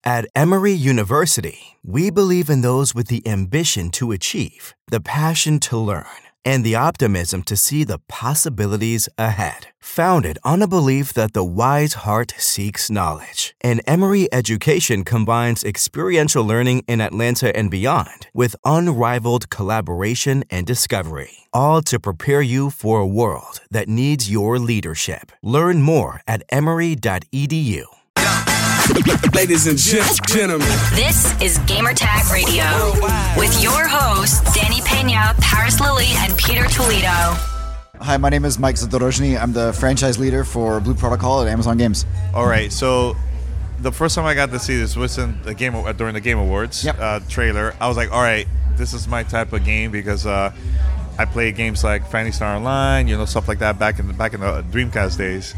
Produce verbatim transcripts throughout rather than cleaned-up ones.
At Emory University, we believe in those with the ambition to achieve, the passion to learn, and the optimism to see the possibilities ahead. Founded on a belief that the wise heart seeks knowledge, and Emory education combines experiential learning in Atlanta and beyond with unrivaled collaboration and discovery, all to prepare you for a world that needs your leadership. Learn more at emory dot e d u. Ladies and gentlemen, this is Gamertag Radio with your hosts Danny Pena, Paris Lilly, and Peter Toledo. Hi, my name is Mike Zadorozhny. I'm the franchise leader for Blue Protocol at Amazon Games. All right, so the first time I got to see this was in the game during the Game Awards yep. uh, trailer. I was like, all right, this is my type of game because uh, I played games like Phantasy Star Online, you know, stuff like that back in the, back in the Dreamcast days.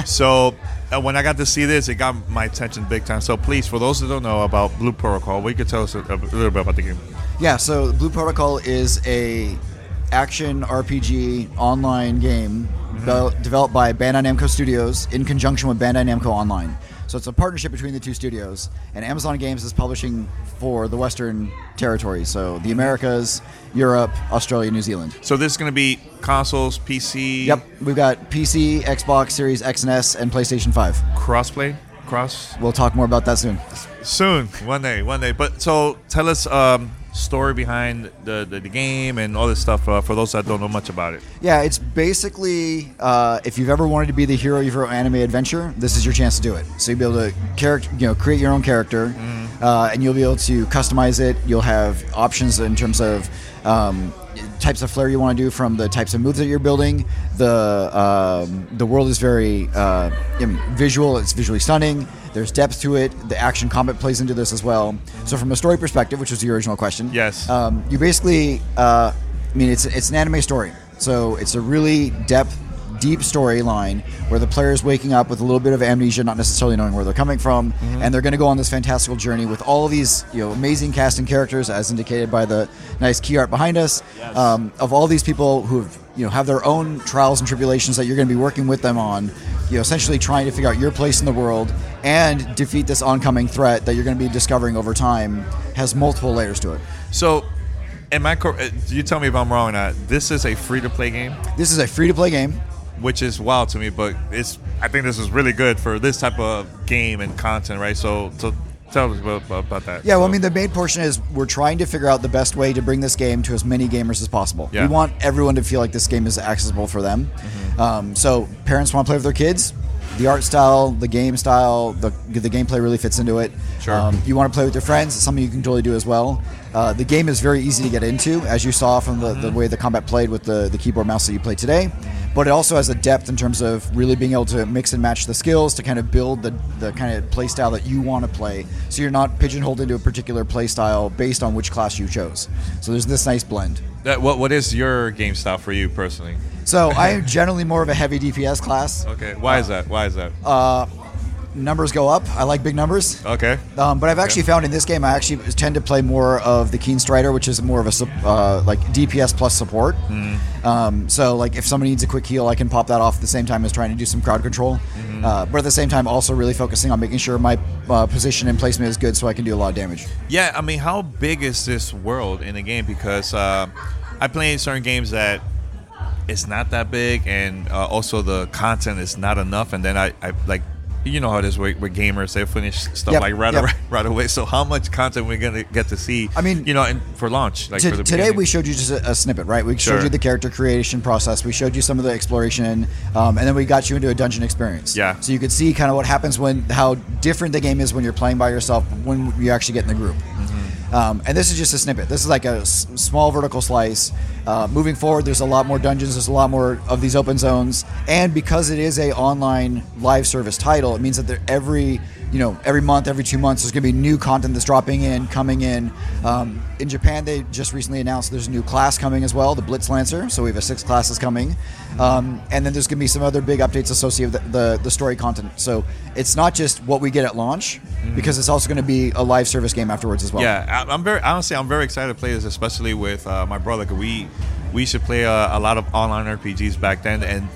So uh, when I got to see this, it got my attention big time. So please, for those that don't know about Blue Protocol, what you could tell us a, a little bit about the game? Yeah, so Blue Protocol is a action R P G online game mm-hmm. be- developed by Bandai Namco Studios in conjunction with Bandai Namco Online. So it's a partnership between the two studios, and Amazon Games is publishing for the Western territories, so the Americas, Europe, Australia, New Zealand. So this is going to be consoles, P C? Yep, we've got P C, Xbox Series X and S, and PlayStation five. Crossplay? Cross? We'll talk more about that soon. Soon, one day, one day. But so tell us um, story behind the, the, the game and all this stuff uh, for those that don't know much about it. Yeah, it's basically uh, if you've ever wanted to be the hero of your anime adventure, this is your chance to do it. So you'll be able to character, you know, create your own character, mm. uh, and you'll be able to customize it. You'll have options in terms of um, types of flair you want to do from the types of moves that you're building. The um, the world is very uh, visual. It's visually stunning. There's depth to it. The action combat plays into this as well. So from a story perspective, which was the original question, yes, um, you basically, uh, I mean, it's it's an anime story. So it's a really depth, deep storyline where the player is waking up with a little bit of amnesia, not necessarily knowing where they're coming from, mm-hmm. and they're going to go on this fantastical journey with all of these, you know, amazing casting characters, as indicated by the nice key art behind us, yes. um, of all these people who have, you know, have their own trials and tribulations that you're going to be working with them on, you know, essentially trying to figure out your place in the world and defeat this oncoming threat that you're going to be discovering over time. Has multiple layers to it. So, am I cor- you tell me if I'm wrong or not, this is a free-to-play game? This is a free-to-play game. Which is wild to me, but it's. I think this is really good for this type of game and content, right? So, so tell us about, about that. Yeah, well, so. I mean, the main portion is we're trying to figure out the best way to bring this game to as many gamers as possible. Yeah. We want everyone to feel like this game is accessible for them. Mm-hmm. Um, so parents want to play with their kids. The art style, the game style, the the gameplay really fits into it. Sure. Um, you want to play with your friends, it's something you can totally do as well. Uh, the game is very easy to get into, as you saw from the, mm-hmm. the way the combat played with the, the keyboard mouse that you played today. But it also has a depth in terms of really being able to mix and match the skills to kind of build the, the kind of play style that you want to play. So you're not pigeonholed into a particular play style based on which class you chose. So there's this nice blend. That, what What is your game style for you personally? So I am generally more of a heavy D P S class. Okay. Why uh, is that? Why is that? Uh, numbers go up. I like big numbers. Okay. Um, but I've actually okay. found in this game, I actually tend to play more of the Keen Strider, which is more of a uh, like D P S plus support. Mm. Um, so like if somebody needs a quick heal, I can pop that off at the same time as trying to do some crowd control. Mm-hmm. Uh, but at the same time, also really focusing on making sure my uh, position and placement is good so I can do a lot of damage. Yeah, I mean, how big is this world in the game? Because uh, I play certain games that it's not that big, and uh, also the content is not enough, and then I, I like, you know how it is with, with gamers, they finish stuff yep, like right, yep. right, right away. So how much content we're gonna get to see? I mean, you know, in, for launch, like t- for the today beginning? we showed you just a, a snippet, right? We sure. showed you the character creation process. We showed you some of the exploration, um, and then we got you into a dungeon experience. Yeah. So you could see kind of what happens when, how different the game is when you're playing by yourself, when you actually get in the group. Mm-hmm. Um, and this is just a snippet. This is like a s- small vertical slice. Uh, moving forward, there's a lot more dungeons. There's a lot more of these open zones. And because it is a online live service title, it means that there, every you know every month, every two months, there's going to be new content that's dropping in, coming in. Um, in Japan, they just recently announced there's a new class coming as well, the Blitz Lancer. So we have six classes coming. Um, and then there's going to be some other big updates associated with the, the, the story content. So it's not just what we get at launch, mm-hmm. because it's also going to be a live service game afterwards as well. Yeah, I'm very honestly, I'm very excited to play this, especially with uh, my brother. Cause we we used to play a, a lot of online R P Gs back then, and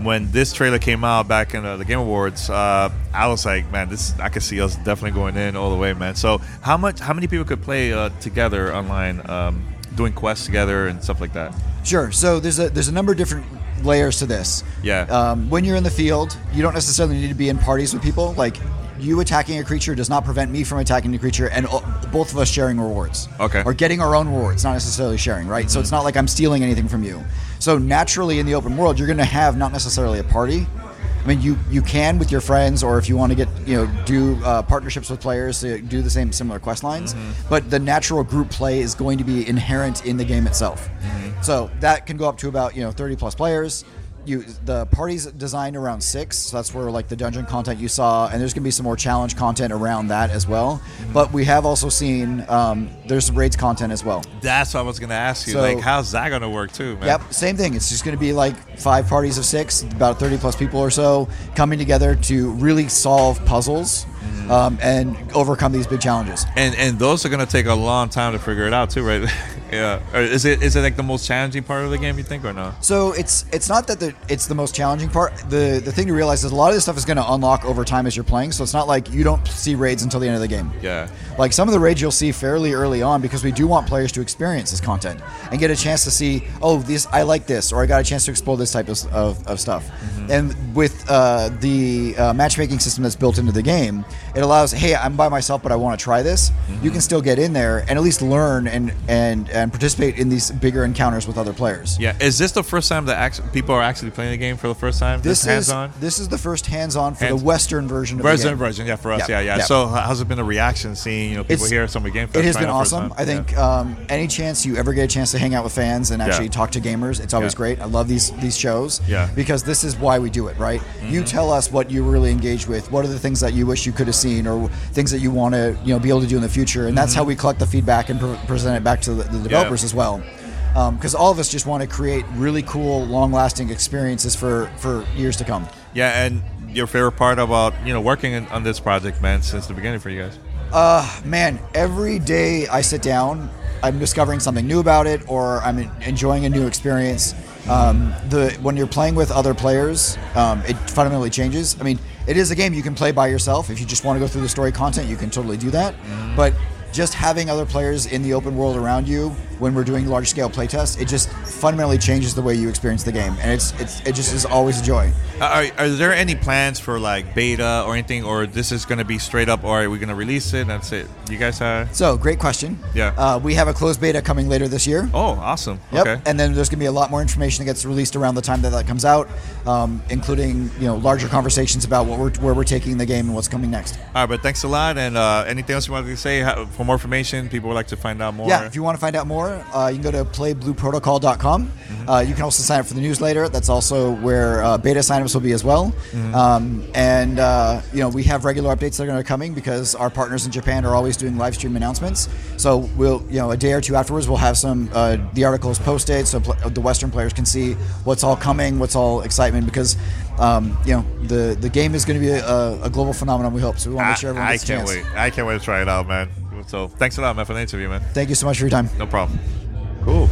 when this trailer came out back in uh, the Game Awards, uh, I was like, man, this I could see us definitely going in all the way, man. So how much, how many people could play uh, together online, um, doing quests together and stuff like that? Sure. So there's a there's a number of different layers to this. Yeah. Um, when you're in the field, you don't necessarily need to be in parties with people. Like, you attacking a creature does not prevent me from attacking the creature, and o- both of us sharing rewards. Okay. Or getting our own rewards, not necessarily sharing, right? Mm-hmm. So it's not like I'm stealing anything from you. So naturally, in the open world, you're going to have not necessarily a party. I mean, you, you can with your friends, or if you want to get, you know, do uh, partnerships with players to do the same similar quest lines. Mm-hmm. But the natural group play is going to be inherent in the game itself. Mm-hmm. So that can go up to about, you know, thirty plus players. You, the party's designed around six, so that's where like the dungeon content you saw, and there's gonna be some more challenge content around that as well. Mm-hmm. But we have also seen um, there's some raids content as well. That's what I was gonna ask you. So, like, how's that gonna work too, man? Yep, same thing. It's just gonna be like five parties of six, about thirty plus people or so, coming together to really solve puzzles mm-hmm. um, and overcome these big challenges. And and those are gonna take a long time to figure it out too, right? Yeah. Or is it is it like the most challenging part of the game, you think, or no? So it's it's not that the, it's the most challenging part. The the thing to realize is a lot of this stuff is going to unlock over time as you're playing. So it's not like you don't see raids until the end of the game. Yeah. Like some of the raids you'll see fairly early on, because we do want players to experience this content and get a chance to see, oh, this I like this, or I got a chance to explore this type of of, of stuff. Mm-hmm. And with uh, the uh, matchmaking system that's built into the game, it allows, hey, I'm by myself, but I want to try this. Mm-hmm. You can still get in there and at least learn and and and participate in these bigger encounters with other players. Yeah, is this the first time that act- people are actually playing the game for the first time? This, this is hands-on? This is the first hands-on for Hands- the Western version of Western the game. version, yeah, for us, Yeah, yeah, yeah. yeah. So how's it been the reaction seeing, you know, people It's- here at Summer Game Fest? It has trying been out first awesome. time? I think Yeah. um, any chance you ever get a chance to hang out with fans and actually Yeah. talk to gamers, it's always Yeah. great. I love these these shows Yeah. because this is why we do it, right? Mm-hmm. You tell us what you really engage with. What are the things that you wish you could have seen, or things that you want to, you know, be able to do in the future, and that's Mm-hmm. how we collect the feedback and pre- present it back to the, the developers Yeah. as well. Because um, all of us just want to create really cool, long-lasting experiences for, for years to come. Yeah, and your favorite part about, you know, working in, on this project, man, since the beginning for you guys? Uh, man, every day I sit down, I'm discovering something new about it, or I'm enjoying a new experience. Um, the when you're playing with other players, um, it fundamentally changes. I mean, it is a game you can play by yourself. If you just want to go through the story content, you can totally do that. Mm-hmm. But just having other players in the open world around you when we're doing large scale playtests, it just fundamentally changes the way you experience the game, and it's it's it just is always a joy. Are, are there any plans for like beta or anything, or this is going to be straight up, or are we going to release it and that's it? You guys have? So, great question. Yeah. Uh, we have a closed beta coming later this year. Oh, awesome. Yep. Okay. And then there's going to be a lot more information that gets released around the time that that comes out, um, including, you know, larger conversations about what we're where we're taking the game and what's coming next. All right, but thanks a lot. And uh, anything else you wanted to say? How, for more information, people would like to find out more. Yeah, if you want to find out more, uh, you can go to play blue protocol dot com. Mm-hmm. Uh, you can also sign up for the newsletter. That's also where uh, beta signups will be as well. Mm-hmm. Um, and uh, you know, we have regular updates that are going to be coming because our partners in Japan are always doing live stream announcements. So we'll, you know, a day or two afterwards, we'll have some uh, the articles posted so pl- the Western players can see what's all coming, what's all excitement, because um, you know, the the game is going to be a, a global phenomenon. We hope so. We want to make sure everyone I, I gets a can't chance. wait. I can't wait to try it out, man. So thanks a lot, man, for the interview, man. Thank you so much for your time. No problem. Cool.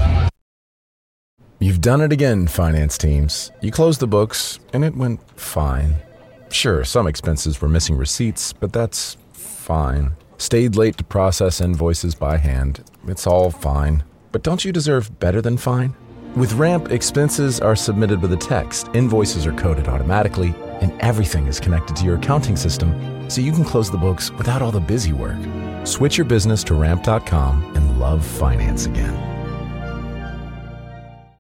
You've done it again, finance teams. You closed the books, and it went fine. Sure, some expenses were missing receipts, but that's fine. Stayed late to process invoices by hand. It's all fine. But don't you deserve better than fine? With Ramp, expenses are submitted with a text, invoices are coded automatically, and everything is connected to your accounting system, so you can close the books without all the busy work. Switch your business to ramp dot com and love finance again.